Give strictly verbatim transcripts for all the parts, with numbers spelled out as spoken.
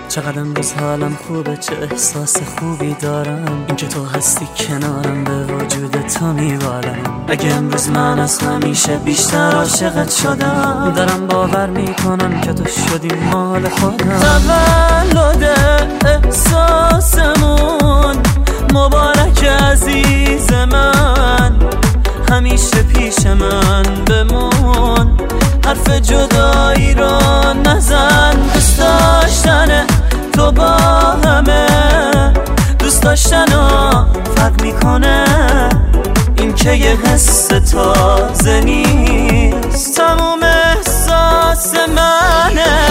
چقدر امروز حالم خوبه، چه احساس خوبی دارم. اینکه تو هستی کنارم به وجود تو میبارم. اگه امروز من از همیشه بیشتر عاشقت شدم، دارم باور میکنم که تو شدی مال خودم. تولد احساسمون مبارک عزیز من، همیشه پیش من بمون، حرف جدایی رو نزن. دوست داشتن تو با همه دوست داشتن رو فرق میکنه، این که یه حس تازه نیست، تموم احساس منه.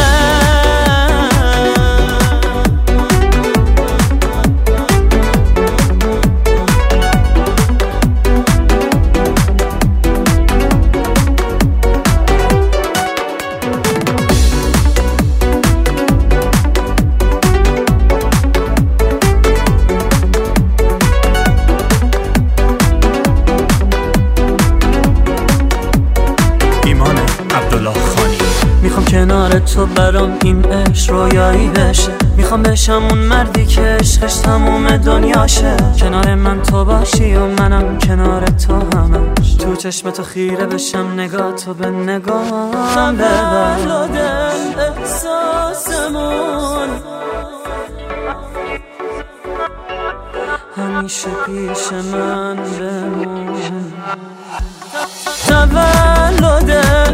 میخوام کنار تو برام این عشق رویایی بشه، میخوام بشم اون مردی که عشقش تموم دنیاشه. کنار من تو باشی و منم کنار تو همش، تو چشم تو خیره بشم، نگاه تو به نگاهم ببر. تولد احساسمون همیشه پیش من بمون. تولد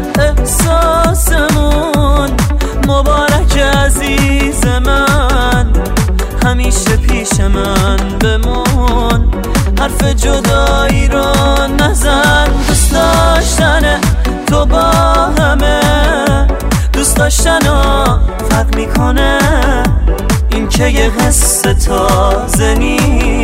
احساسمون مبارک عزیز من، همیشه پیش من بمون، حرف جدایی رو نزن. دوست داشتن تو با همه دوست داشتن رو فرق میکنه، این که یه حس تازه نیست.